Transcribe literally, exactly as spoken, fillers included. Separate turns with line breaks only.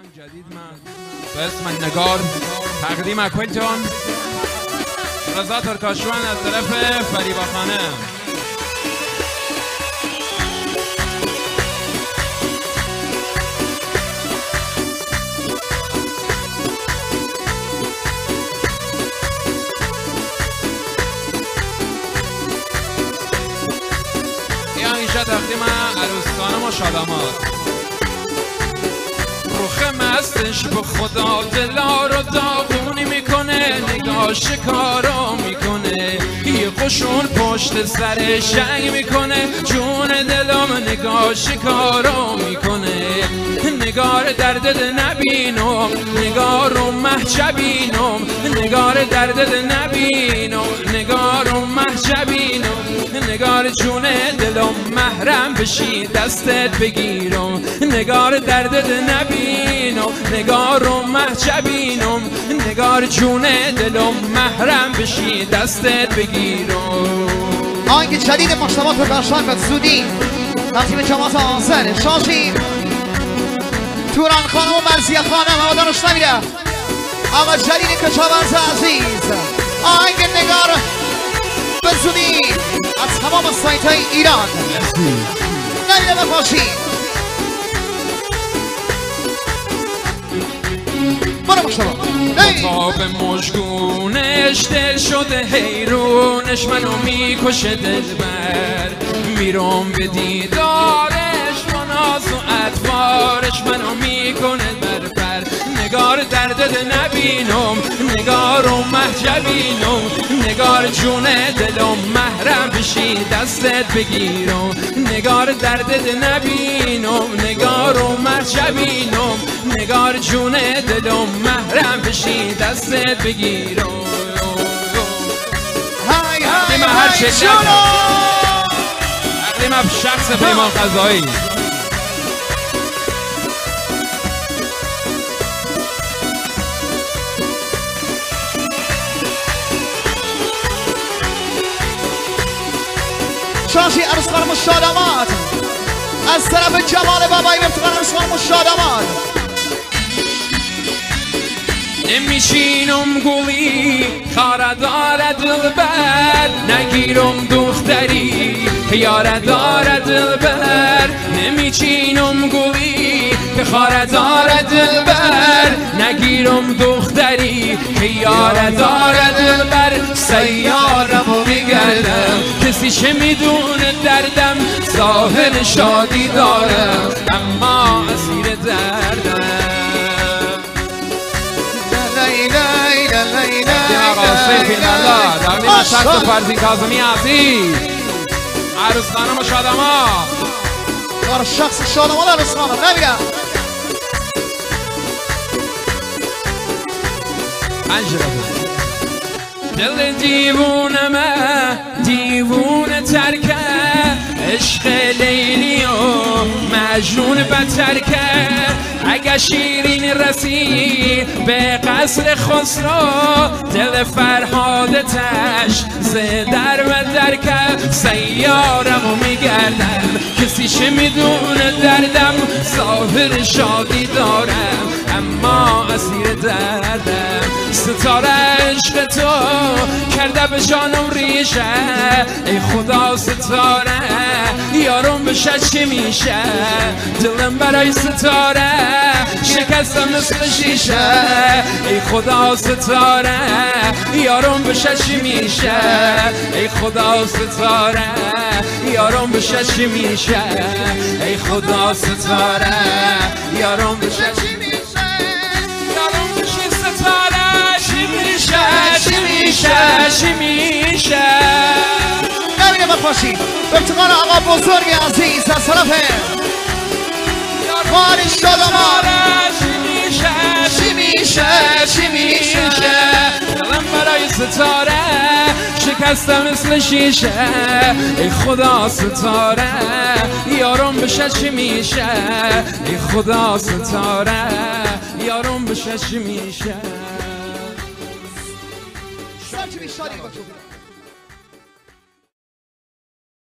جدید من به اسم نگار تقدیم اکنتون رضا ترکاشوان از طرف فریبا خانه. این اینجا تقدیم عروسان و شادامات. روخ مستش به خدا دلا رو داغونی میکنه، نگاه شکارا میکنه، یه قشون پشت سر شنگ میکنه، جون دلم نگاه شکارا میکنه. نگار درد نبینم، نگار رو محجبینم، نگار درد نبینم، نگار رو محجبینم، نگار جون دلم محرم بشی دستت بگیرم، نگار درد نبینم، نگار رو محجبینم، نگار جون دلم محرم بشی دستت بگیرم.
آهنگ جدید مشتبه ترکاشوان به زودی تقدیم جماعت آذر شاشی توران خانم و مرزیه خانم هوادارش نمیره. آقا جدید کشاورز عزیز آهنگ نگار به زودی از تمام سایت های ایران نمیره بپاشید. برو مشتبه
تاب مشگونش دل شده حیرونش، منو میکشه دلبر، میرم به دیدارش با ناز و اطوارش، منو میکنه بربر. نگار درد نبینم، نگار و محجبینم، نگار جون دلم محرم بشی دستت بگیرم، نگار درد نبینم، نگار و محجبینم، نگار جون دلم محرم بشی دستت بگیرم.
های های
هر
های
شکل تقدیم شخص پیمان قضایی.
شاشی عروس خانم شادامات از طرف جمال بابایی افتخار عروس خانم شادامات.
نمیشینم گولی خاره داره دلبر، نگیرم دختری یاره داره دلبر، نمیچینم گولی خاره داره دلبر، نگیرم دختری یاره داره دلبر. سیارمو میگردم کسی چه میدونه دردم، ظاهر شادی دارم اما اسیر دردم. تقدیم شخص فرزین کاظمی عزیز عروس خانم و شادامات.
کار شخص شادامات عروس خانم نمیگم
دل دیوونمه دیوونه ترکه، عشق لیلی و مجنون بدتر کرد. اگه شیرین رسی به قصر خسرو، دل فرهادتش زدر و در کرد. سیارمو میگردم کسی چه میدونه دردم، ظاهر شادی دارم اما اسیر دردم. ستاره عشق تو کرده به جانم ریشه، ای خدا ستاره یارم بشه چی میشه، دلم برای ستاره شکستم مثل شیشه، ای خدا ستاره یارم بشه چی میشه، ای خدا ستاره یارم بشه چی میشه، ای خدا ستاره یارم بشه چی میشه، یارم بشه ستاره چی میشه، چی میشه، چی میشه.
نبینه بپاشید به افتخار آقا بزرگ عزیز از طرف خانم شادامات.
چی میشه، چی میشه، چی میشه، دلم برای ستاره شکستم مثل شیشه، ای خدا ستاره یارم بشه چی میشه، ای خدا ستاره یارم بشه چی میشه.
شادی